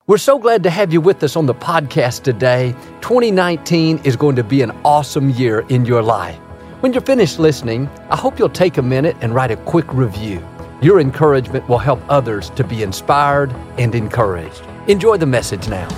We're so glad to have you with us on the podcast today. 2019 is going to be an awesome year in your life. When you're finished listening, I hope you'll take a minute and write a quick review. Your encouragement will help others to be inspired and encouraged. Enjoy the message now.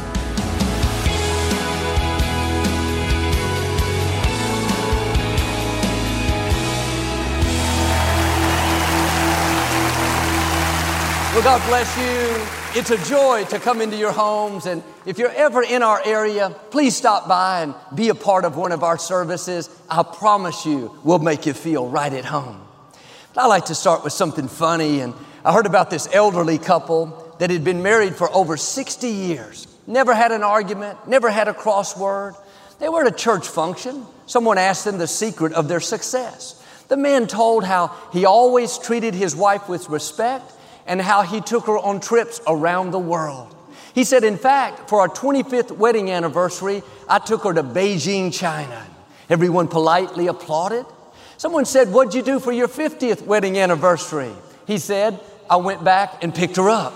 Well, God bless you. It's a joy to come into your homes, and if you're ever in our area, please stop by and be a part of one of our services. I promise you, we'll make you feel right at home. But I like to start with something funny, and I heard about this elderly couple that had been married for over 60 years. Never had an argument, never had a crossword. They were at a church function. Someone asked them the secret of their success. The man told how he always treated his wife with respect and how he took her on trips around the world. He said, in fact, for our 25th wedding anniversary, I took her to Beijing, China. Everyone politely applauded. Someone said, what'd you do for your 50th wedding anniversary? He said, I went back and picked her up.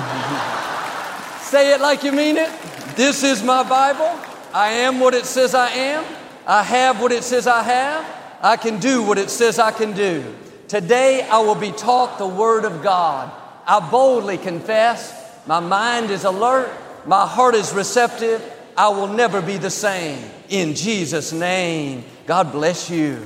Say it like you mean it. This is my Bible. I am what it says I am. I have what it says I have. I can do what it says I can do. Today I will be taught the Word of God. I boldly confess, my mind is alert, my heart is receptive, I will never be the same. In Jesus' name, God bless you.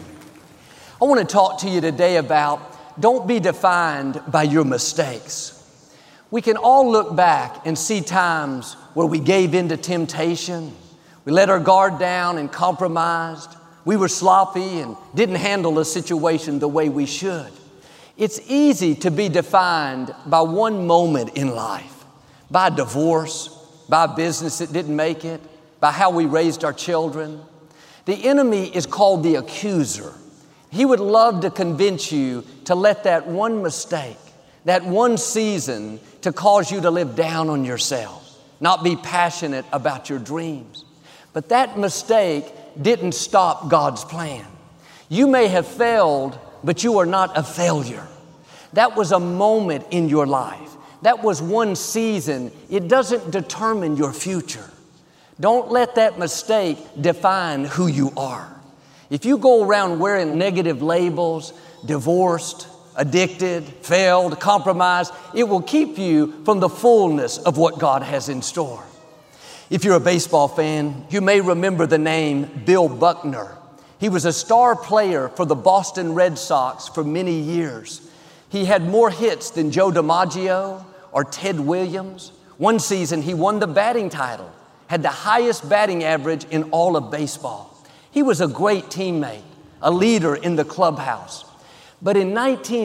I want to talk to you today about don't be defined by your mistakes. We can all look back and see times where we gave in to temptation, we let our guard down and compromised, we were sloppy and didn't handle the situation the way we should. It's easy to be defined by one moment in life, by divorce, by a business that didn't make it, by how we raised our children. The enemy is called the accuser. He would love to convince you to let that one mistake, that one season, to cause you to live down on yourself, not be passionate about your dreams. But that mistake didn't stop God's plan. You may have failed, but you are not a failure. That was a moment in your life. That was one season. It doesn't determine your future. Don't let that mistake define who you are. If you go around wearing negative labels, divorced, addicted, failed, compromised, it will keep you from the fullness of what God has in store. If you're a baseball fan, you may remember the name Bill Buckner. He was a star player for the Boston Red Sox for many years. He had more hits than Joe DiMaggio or Ted Williams. One season, he won the batting title, had the highest batting average in all of baseball. He was a great teammate, a leader in the clubhouse. But in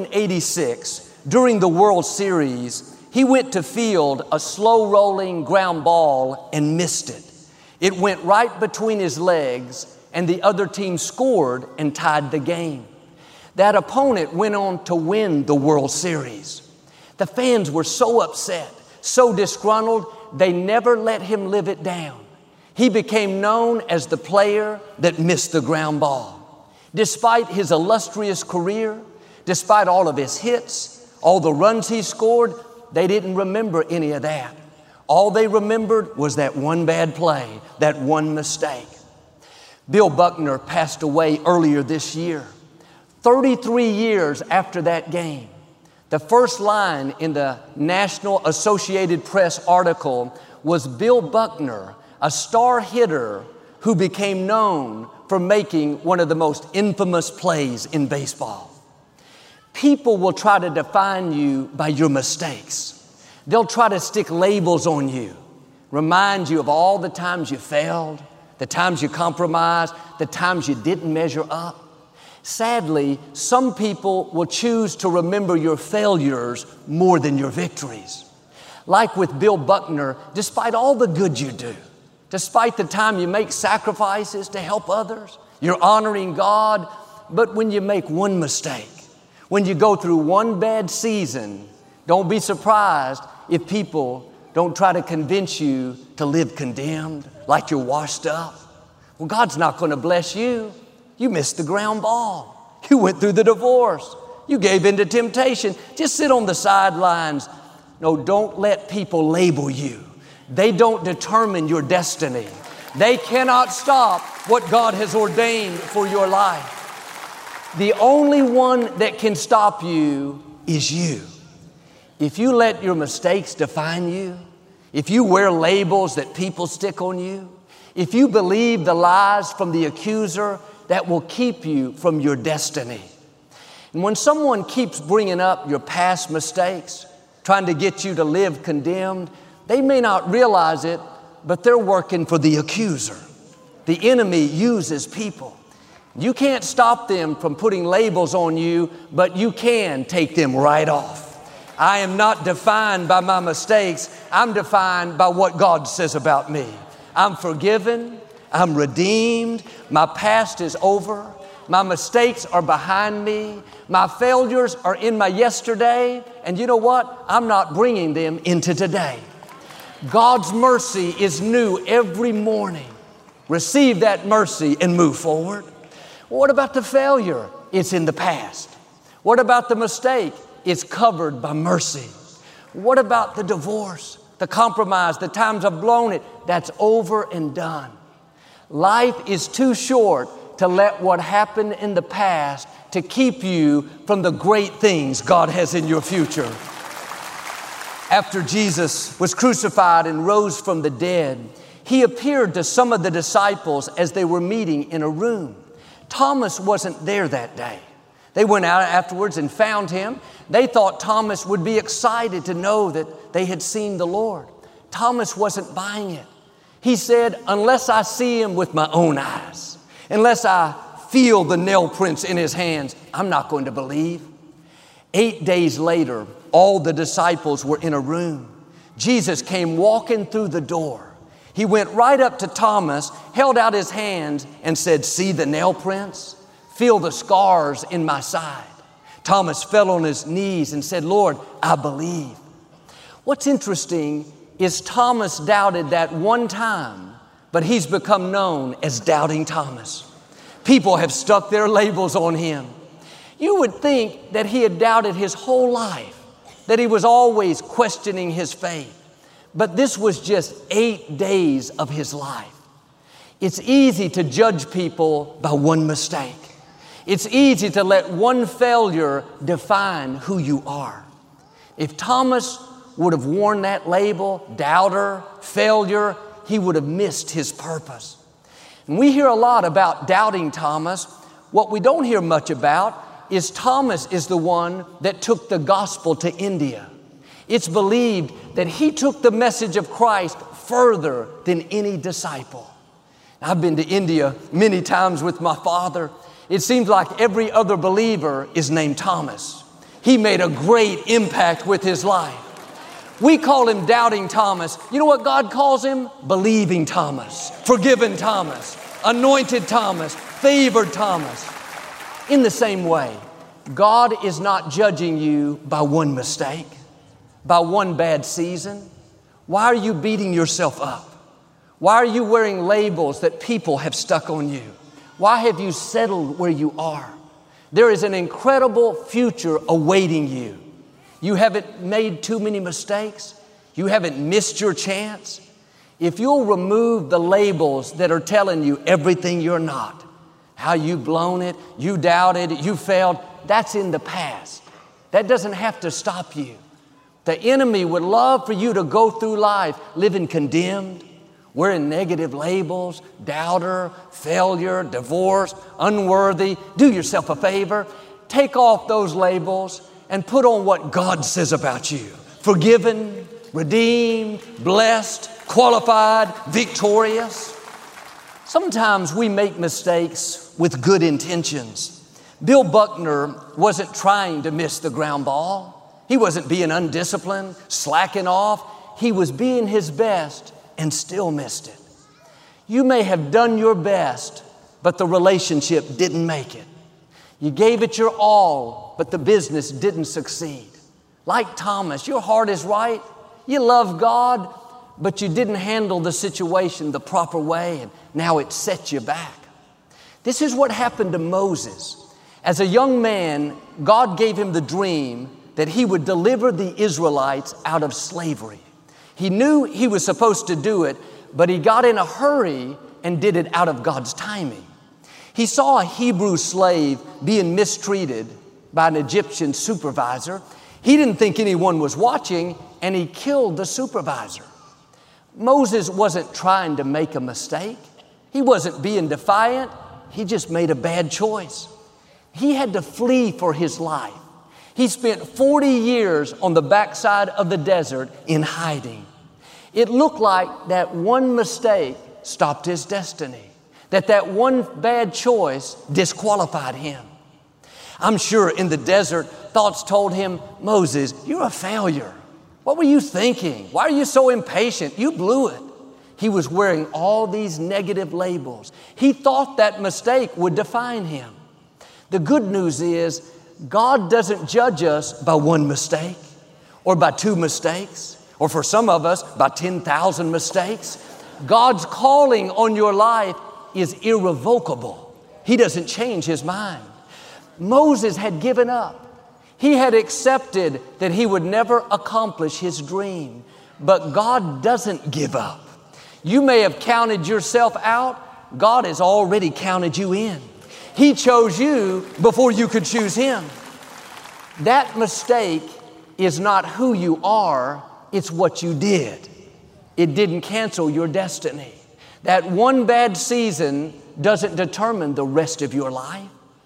1986, during the World Series, he went to field a slow-rolling ground ball and missed it. It went right between his legs, and the other team scored and tied the game. That opponent went on to win the World Series. The fans were so upset, so disgruntled, they never let him live it down. He became known as the player that missed the ground ball. Despite his illustrious career, despite all of his hits, all the runs he scored, they didn't remember any of that. All they remembered was that one bad play, that one mistake. Bill Buckner passed away earlier this year. 33 years after that game, the first line in the National Associated Press article was Bill Buckner, a star hitter who became known for making one of the most infamous plays in baseball. People will try to define you by your mistakes. They'll try to stick labels on you, remind you of all the times you failed, the times you compromised, the times you didn't measure up. Sadly, some people will choose to remember your failures more than your victories. Like with Bill Buckner, despite all the good you do, despite the time you make sacrifices to help others, you're honoring God, but when you make one mistake, when you go through one bad season, don't be surprised if people don't try to convince you to live condemned, like you're washed up. Well, God's not going to bless you. You missed the ground ball. You went through the divorce. You gave in to temptation. Just sit on the sidelines. No, don't let people label you. They don't determine your destiny. They cannot stop what God has ordained for your life. The only one that can stop you is you. If you let your mistakes define you, if you wear labels that people stick on you, if you believe the lies from the accuser, that will keep you from your destiny. And when someone keeps bringing up your past mistakes, trying to get you to live condemned, they may not realize it, but they're working for the accuser. The enemy uses people. You can't stop them from putting labels on you, but you can take them right off. I am not defined by my mistakes. I'm defined by what God says about me. I'm forgiven. I'm redeemed. My past is over. My mistakes are behind me. My failures are in my yesterday. And you know what? I'm not bringing them into today. God's mercy is new every morning. Receive that mercy and move forward. What about the failure? It's in the past. What about the mistake? It's covered by mercy. What about the divorce, the compromise, the times I've blown it? That's over and done. Life is too short to let what happened in the past to keep you from the great things God has in your future. After Jesus was crucified and rose from the dead, He appeared to some of the disciples as they were meeting in a room. Thomas wasn't there that day. They went out afterwards and found him. They thought Thomas would be excited to know that they had seen the Lord. Thomas wasn't buying it. He said, unless I see Him with my own eyes, unless I feel the nail prints in His hands, I'm not going to believe. 8 days later, all the disciples were in a room. Jesus came walking through the door. He went right up to Thomas, held out His hands and said, see the nail prints? Feel the scars in my side. Thomas fell on his knees and said, Lord, I believe. What's interesting is Thomas doubted that one time, but he's become known as Doubting Thomas. People have stuck their labels on him. You would think that he had doubted his whole life, that he was always questioning his faith. But this was just 8 days of his life. It's easy to judge people by one mistake. It's easy to let one failure define who you are. If Thomas would have worn that label, doubter, failure, he would have missed his purpose. And we hear a lot about Doubting Thomas. What we don't hear much about is Thomas is the one that took the gospel to India. It's believed that he took the message of Christ further than any disciple. I've been to India many times with my father. It seems like every other believer is named Thomas. He made a great impact with his life. We call him Doubting Thomas. You know what God calls him? Believing Thomas, forgiven Thomas, anointed Thomas, favored Thomas. In the same way, God is not judging you by one mistake, by one bad season. Why are you beating yourself up? Why are you wearing labels that people have stuck on you? Why have you settled where you are? There is an incredible future awaiting you. You haven't made too many mistakes. You haven't missed your chance. If you'll remove the labels that are telling you everything you're not, how you've blown it, you doubted, you failed, that's in the past. That doesn't have to stop you. The enemy would love for you to go through life living condemned, wearing negative labels, doubter, failure, divorce, unworthy. Do yourself a favor. Take off those labels and put on what God says about you. Forgiven, redeemed, blessed, qualified, victorious. Sometimes we make mistakes with good intentions. Bill Buckner wasn't trying to miss the ground ball. He wasn't being undisciplined, slacking off. He was being his best and still missed it. You may have done your best, but the relationship didn't make it. You gave it your all, but the business didn't succeed. Like Thomas, your heart is right. You love God, but you didn't handle the situation the proper way, and now it set you back. This is what happened to Moses. As a young man, God gave him the dream that he would deliver the Israelites out of slavery. He knew he was supposed to do it, but he got in a hurry and did it out of God's timing. He saw a Hebrew slave being mistreated by an Egyptian supervisor. He didn't think anyone was watching, and he killed the supervisor. Moses wasn't trying to make a mistake. He wasn't being defiant. He just made a bad choice. He had to flee for his life. He spent 40 years on the backside of the desert in hiding. It looked like that one mistake stopped his destiny, that one bad choice disqualified him. I'm sure in the desert, thoughts told him, Moses, you're a failure. What were you thinking? Why are you so impatient? You blew it. He was wearing all these negative labels. He thought that mistake would define him. The good news is God doesn't judge us by one mistake or by two mistakes, or for some of us, by 10,000 mistakes. God's calling on your life is irrevocable. He doesn't change his mind. Moses had given up. He had accepted that he would never accomplish his dream, but God doesn't give up. You may have counted yourself out. God has already counted you in. He chose you before you could choose him. That mistake is not who you are, it's what you did. It didn't cancel your destiny. That one bad season doesn't determine the rest of your life.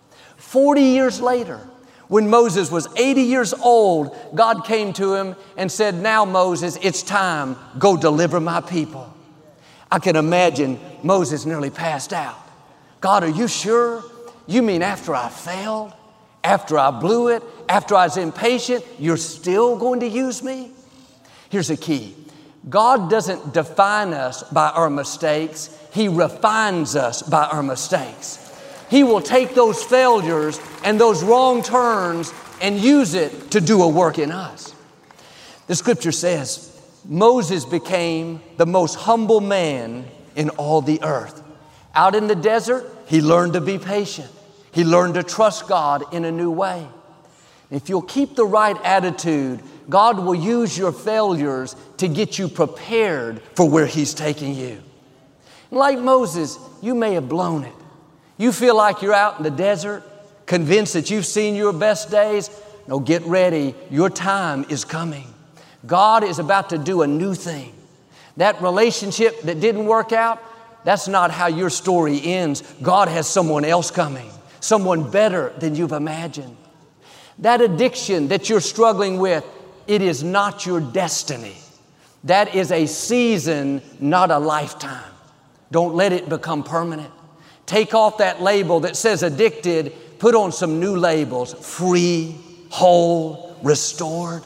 40 years later, when Moses was 80 years old, God came to him and said, now Moses, it's time, go deliver my people. I can imagine Moses nearly passed out. God, are you sure? You mean after I failed, after I blew it, after I was impatient, you're still going to use me? Here's the key. God doesn't define us by our mistakes. He refines us by our mistakes. He will take those failures and those wrong turns and use it to do a work in us. The scripture says, Moses became the most humble man in all the earth. Out in the desert, he learned to be patient. He learned to trust God in a new way. If you'll keep the right attitude, God will use your failures to get you prepared for where he's taking you. Like Moses, you may have blown it. You feel like you're out in the desert, convinced that you've seen your best days. No, get ready. Your time is coming. God is about to do a new thing. That relationship that didn't work out, that's not how your story ends. God has someone else coming, someone better than you've imagined. That addiction that you're struggling with, it is not your destiny. That is a season, not a lifetime. Don't let it become permanent. Take off that label that says addicted, put on some new labels, free, whole, restored.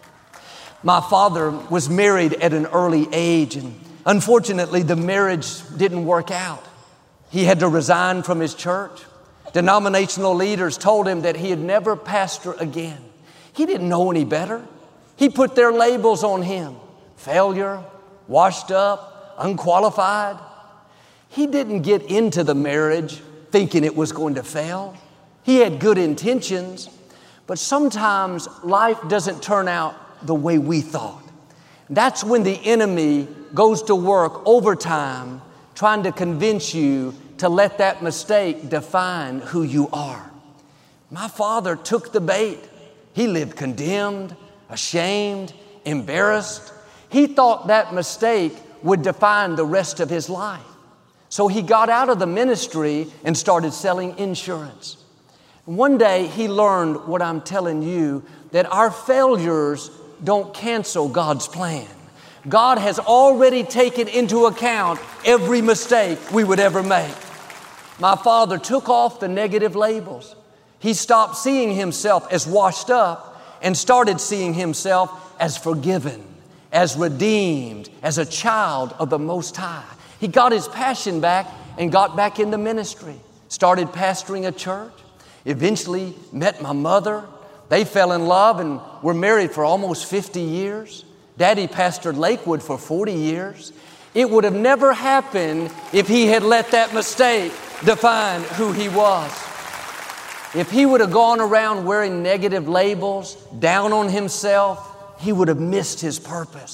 My father was married at an early age, and unfortunately, the marriage didn't work out. He had to resign from his church. Denominational leaders told him that he'd never pastor again. He didn't know any better. He put their labels on him. Failure, washed up, unqualified. He didn't get into the marriage thinking it was going to fail. He had good intentions, but sometimes life doesn't turn out the way we thought. That's when the enemy goes to work overtime trying to convince you to let that mistake define who you are. My father took the bait. He lived condemned, ashamed, embarrassed. He thought that mistake would define the rest of his life. So he got out of the ministry and started selling insurance. One day he learned what I'm telling you, that our failures don't cancel God's plan. God has already taken into account every mistake we would ever make. My father took off the negative labels. He stopped seeing himself as washed up and started seeing himself as forgiven, as redeemed, as a child of the Most High. He got his passion back and got back in the ministry, started pastoring a church, eventually met my mother. They fell in love and were married for almost 50 years. Daddy pastored Lakewood for 40 years. It would have never happened if he had let that mistake define who he was. If he would have gone around wearing negative labels, down on himself, he would have missed his purpose.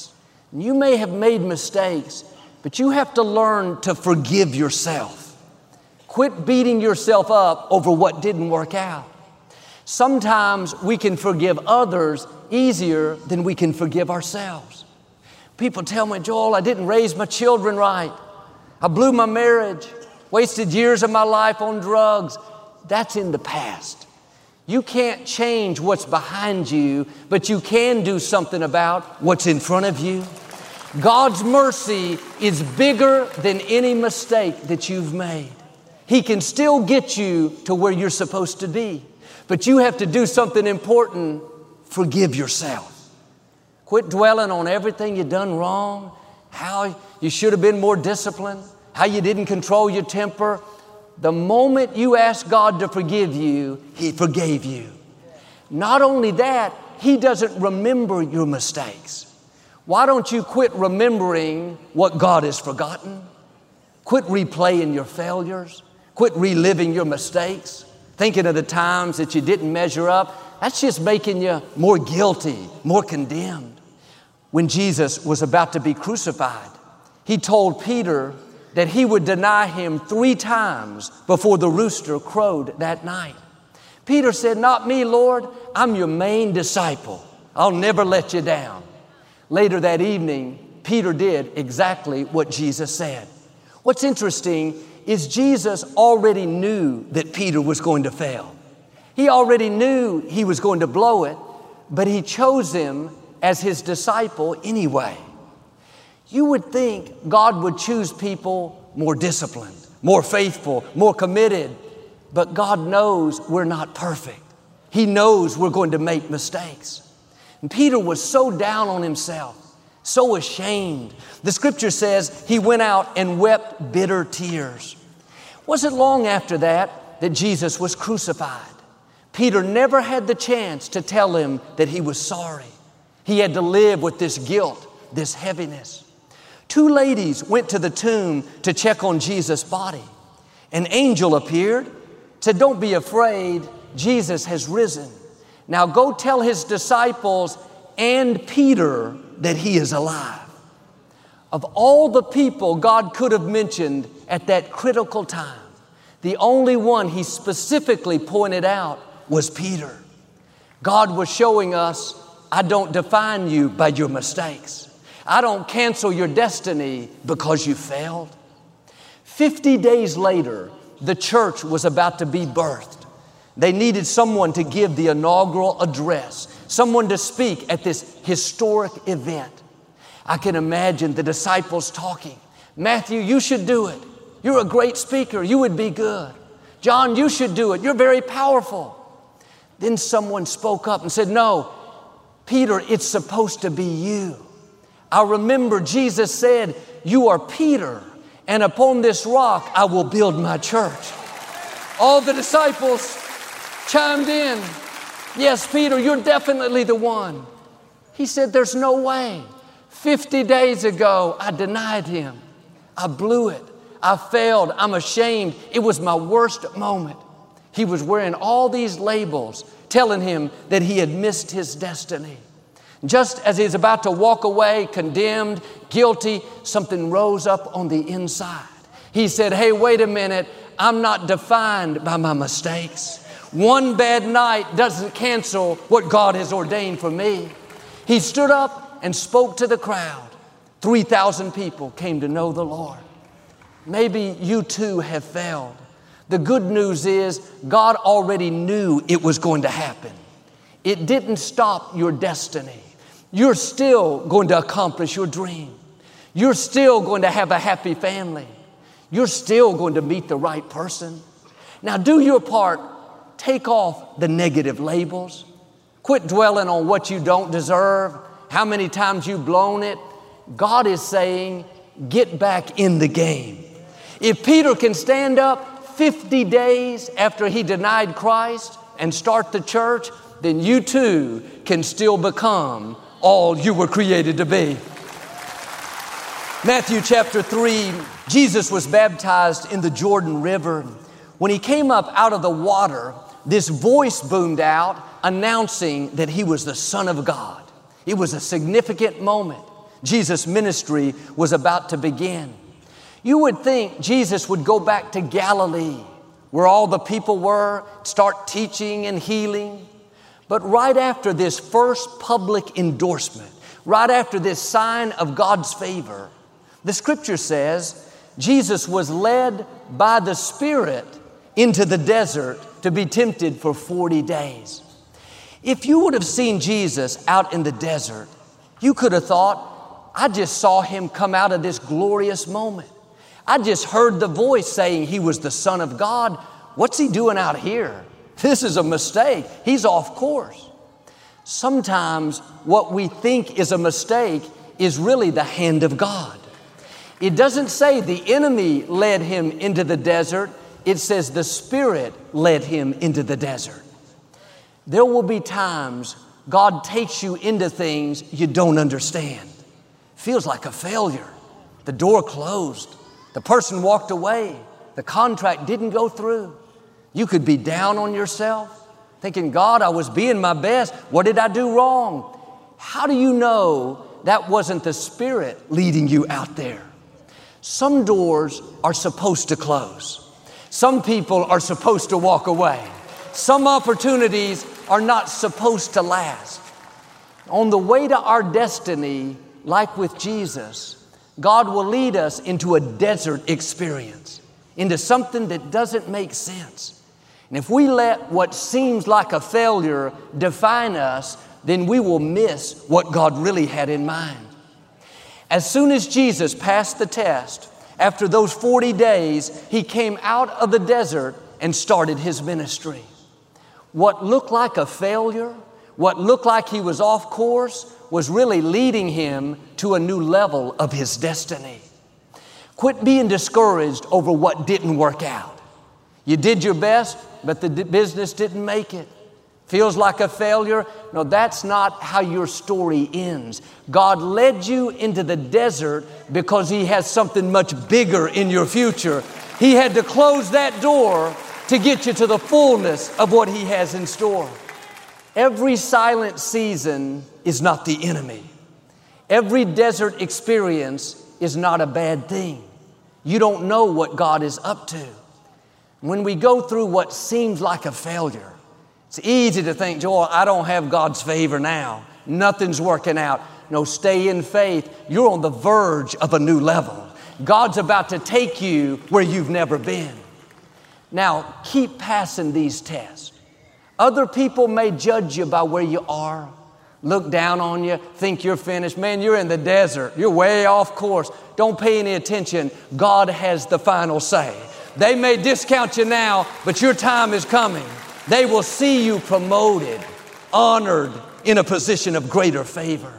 You may have made mistakes, but you have to learn to forgive yourself. Quit beating yourself up over what didn't work out. Sometimes we can forgive others easier than we can forgive ourselves. People tell me, Joel, I didn't raise my children right. I blew my marriage, wasted years of my life on drugs. That's in the past. You can't change what's behind you, but you can do something about what's in front of you. God's mercy is bigger than any mistake that you've made. He can still get you to where you're supposed to be, but you have to do something important. Forgive yourself. Quit dwelling on everything you've done wrong, how you should have been more disciplined, how you didn't control your temper. The moment you ask God to forgive you, He forgave you. Not only that, He doesn't remember your mistakes. Why don't you quit remembering what God has forgotten? Quit replaying your failures. Quit reliving your mistakes, thinking of the times that you didn't measure up. That's just making you more guilty, more condemned. When Jesus was about to be crucified, He told Peter that he would deny Him 3 times before the rooster crowed that night. Peter said, "Not me, Lord. I'm your main disciple. I'll never let you down." Later that evening, Peter did exactly what Jesus said. What's interesting is Jesus already knew that Peter was going to fail. He already knew he was going to blow it, but He chose him as His disciple anyway. You would think God would choose people more disciplined, more faithful, more committed, but God knows we're not perfect. He knows we're going to make mistakes. And Peter was so down on himself, so ashamed. The scripture says he went out and wept bitter tears. Wasn't long after that Jesus was crucified. Peter never had the chance to tell him that he was sorry. He had to live with this guilt, this heaviness. 2 ladies went to the tomb to check on Jesus' body. An angel appeared, said, "Don't be afraid, Jesus has risen. Now go tell His disciples and Peter that He is alive." Of all the people God could have mentioned at that critical time, the only one He specifically pointed out was Peter. God was showing us, I don't define you by your mistakes. I don't cancel your destiny because you failed. 50 days later, the church was about to be birthed. They needed someone to give the inaugural address, someone to speak at this historic event. I can imagine the disciples talking. "Matthew, you should do it. You're a great speaker. You would be good. John, you should do it. You're very powerful." Then someone spoke up and said, "No, Peter, it's supposed to be you. I remember Jesus said, 'You are Peter, and upon this rock I will build my church.'" All the disciples chimed in. "Yes, Peter, you're definitely the one." He said, "There's no way. 50 days ago, I denied Him. I blew it. I failed. I'm ashamed. It was my worst moment." He was wearing all these labels telling him that he had missed his destiny. Just as he's about to walk away, condemned, guilty, something rose up on the inside. He said, "Hey, wait a minute. I'm not defined by my mistakes. One bad night doesn't cancel what God has ordained for me." He stood up and spoke to the crowd. 3,000 people came to know the Lord. Maybe you too have failed. The good news is God already knew it was going to happen. It didn't stop your destiny. You're still going to accomplish your dream. You're still going to have a happy family. You're still going to meet the right person. Now do your part. Take off the negative labels. Quit dwelling on what you don't deserve, how many times you've blown it. God is saying, get back in the game. If Peter can stand up 50 days after he denied Christ and start the church, then you too can still become all you were created to be. Matthew chapter 3, Jesus was baptized in the Jordan River. When He came up out of the water, this voice boomed out announcing that He was the Son of God. It was a significant moment. Jesus' ministry was about to begin. You would think Jesus would go back to Galilee, where all the people were, start teaching and healing. But right after this first public endorsement, right after this sign of God's favor, the scripture says Jesus was led by the Spirit into the desert to be tempted for 40 days. If you would have seen Jesus out in the desert, you could have thought, I just saw him come out of this glorious moment. I just heard the voice saying he was the Son of God. What's he doing out here? This is a mistake. He's off course. Sometimes what we think is a mistake is really the hand of God. It doesn't say the enemy led him into the desert. It says the Spirit led him into the desert. There will be times God takes you into things you don't understand. Feels like a failure. The door closed. The person walked away. The contract didn't go through. You could be down on yourself, thinking, God, I was being my best. What did I do wrong? How do you know that wasn't the Spirit leading you out there? Some doors are supposed to close. Some people are supposed to walk away. Some opportunities are not supposed to last. On the way to our destiny, like with Jesus, God will lead us into a desert experience, into something that doesn't make sense. And if we let what seems like a failure define us, then we will miss what God really had in mind. As soon as Jesus passed the test, after those 40 days, he came out of the desert and started his ministry. What looked like a failure, what looked like he was off course, was really leading him to a new level of his destiny. Quit being discouraged over what didn't work out. You did your best, but the business didn't make it. Feels like a failure? No, that's not how your story ends. God led you into the desert because he has something much bigger in your future. He had to close that door to get you to the fullness of what he has in store. Every silent season is not the enemy. Every desert experience is not a bad thing. You don't know what God is up to. When we go through what seems like a failure, it's easy to think, Joel, I don't have God's favor now. Nothing's working out. No, stay in faith. You're on the verge of a new level. God's about to take you where you've never been. Now, keep passing these tests. Other people may judge you by where you are, look down on you, think you're finished. Man, you're in the desert. You're way off course. Don't pay any attention. God has the final say. They may discount you now, but your time is coming. They will see you promoted, honored, in a position of greater favor.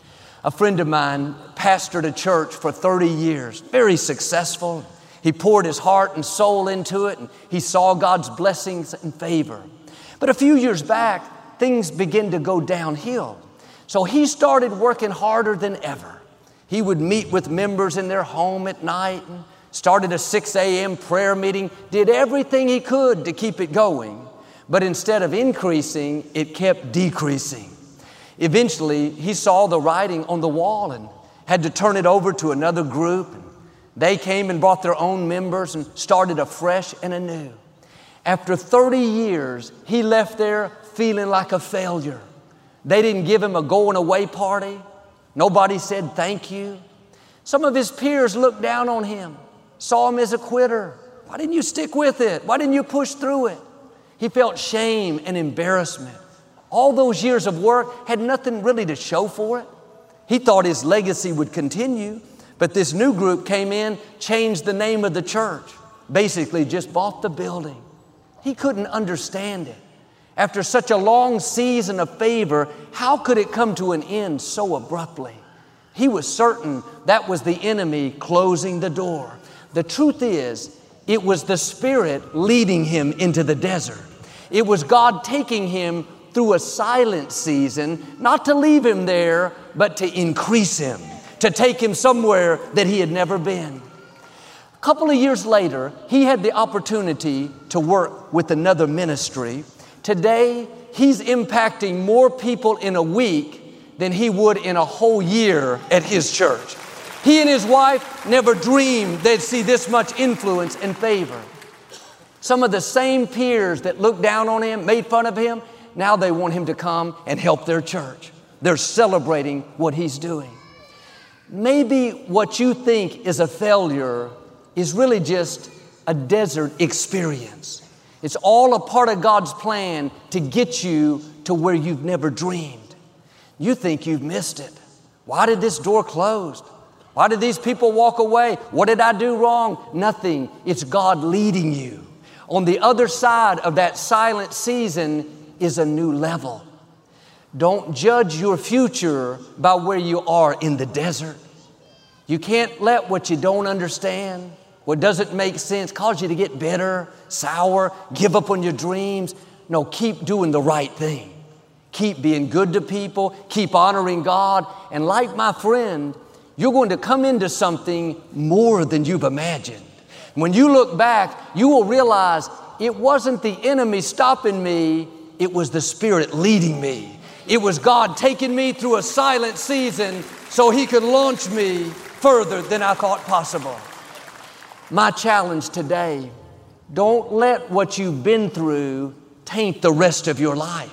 A friend of mine pastored a church for 30 years, very successful. He poured his heart and soul into it, and he saw God's blessings and favor. But a few years back, things began to go downhill. So he started working harder than ever. He would meet with members in their home at night and started a 6 a.m. prayer meeting, did everything he could to keep it going. But instead of increasing, it kept decreasing. Eventually, he saw the writing on the wall and had to turn it over to another group. They came and brought their own members and started afresh and anew. After 30 years, he left there feeling like a failure. They didn't give him a going away party. Nobody said thank you. Some of his peers looked down on him, saw him as a quitter. Why didn't you stick with it? Why didn't you push through it? He felt shame and embarrassment. All those years of work had nothing really to show for it. He thought his legacy would continue, but this new group came in, changed the name of the church, basically just bought the building. He couldn't understand it. After such a long season of favor, how could it come to an end so abruptly? He was certain that was the enemy closing the door. The truth is, it was the Spirit leading him into the desert. It was God taking him through a silent season, not to leave him there, but to increase him, to take him somewhere that he had never been. A couple of years later, he had the opportunity to work with another ministry. Today, he's impacting more people in a week than he would in a whole year at his church. He and his wife never dreamed they'd see this much influence and favor. Some of the same peers that looked down on him, made fun of him, now they want him to come and help their church. They're celebrating what he's doing. Maybe what you think is a failure is really just a desert experience. It's all a part of God's plan to get you to where you've never dreamed. You think you've missed it. Why did this door close? Why did these people walk away? What did I do wrong? Nothing. It's God leading you. On the other side of that silent season is a new level. Don't judge your future by where you are in the desert. You can't let what you don't understand, what doesn't make sense, cause you to get bitter, sour, give up on your dreams. No, keep doing the right thing. Keep being good to people, keep honoring God. And like my friend, you're going to come into something more than you've imagined. When you look back, you will realize it wasn't the enemy stopping me, it was the Spirit leading me. It was God taking me through a silent season so He could launch me further than I thought possible. My challenge today, don't let what you've been through taint the rest of your life.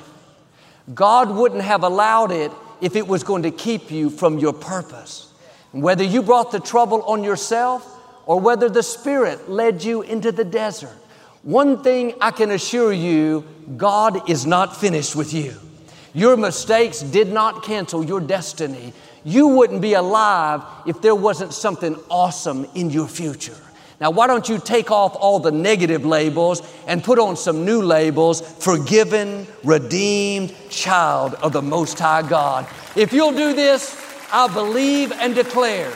God wouldn't have allowed it if it was going to keep you from your purpose. Whether you brought the trouble on yourself or whether the Spirit led you into the desert, one thing I can assure you, God is not finished with you. Your mistakes did not cancel your destiny. You wouldn't be alive if there wasn't something awesome in your future. Now, why don't you take off all the negative labels and put on some new labels: forgiven, redeemed, child of the Most High God. If you'll do this, I believe and declare,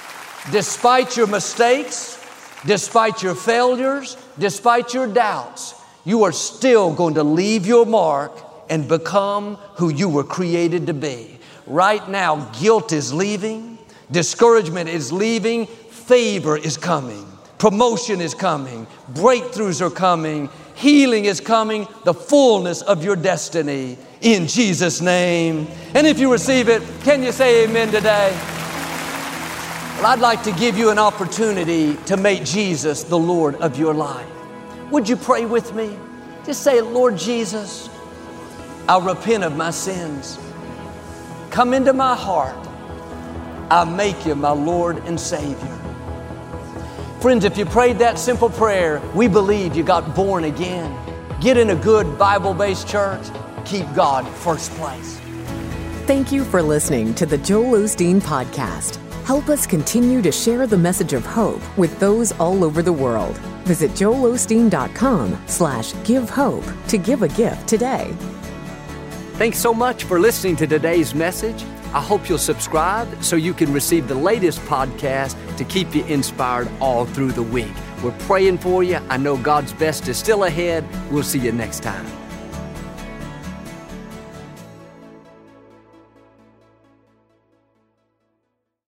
despite your mistakes, despite your failures, despite your doubts, you are still going to leave your mark and become who you were created to be. Right now, guilt is leaving, discouragement is leaving, favor is coming, promotion is coming, breakthroughs are coming, healing is coming, the fullness of your destiny in Jesus' name. And if you receive it, can you say amen today? Well, I'd like to give you an opportunity to make Jesus the Lord of your life. Would you pray with me? Just say, Lord Jesus, I repent of my sins. Come into my heart. I make you my Lord and Savior. Friends, if you prayed that simple prayer, we believe you got born again. Get in a good Bible-based church. Keep God first place. Thank you for listening to the Joel Osteen Podcast. Help us continue to share the message of hope with those all over the world. Visit joelosteen.com/give hope to give a gift today. Thanks so much for listening to today's message. I hope you'll subscribe so you can receive the latest podcast to keep you inspired all through the week. We're praying for you. I know God's best is still ahead. We'll see you next time.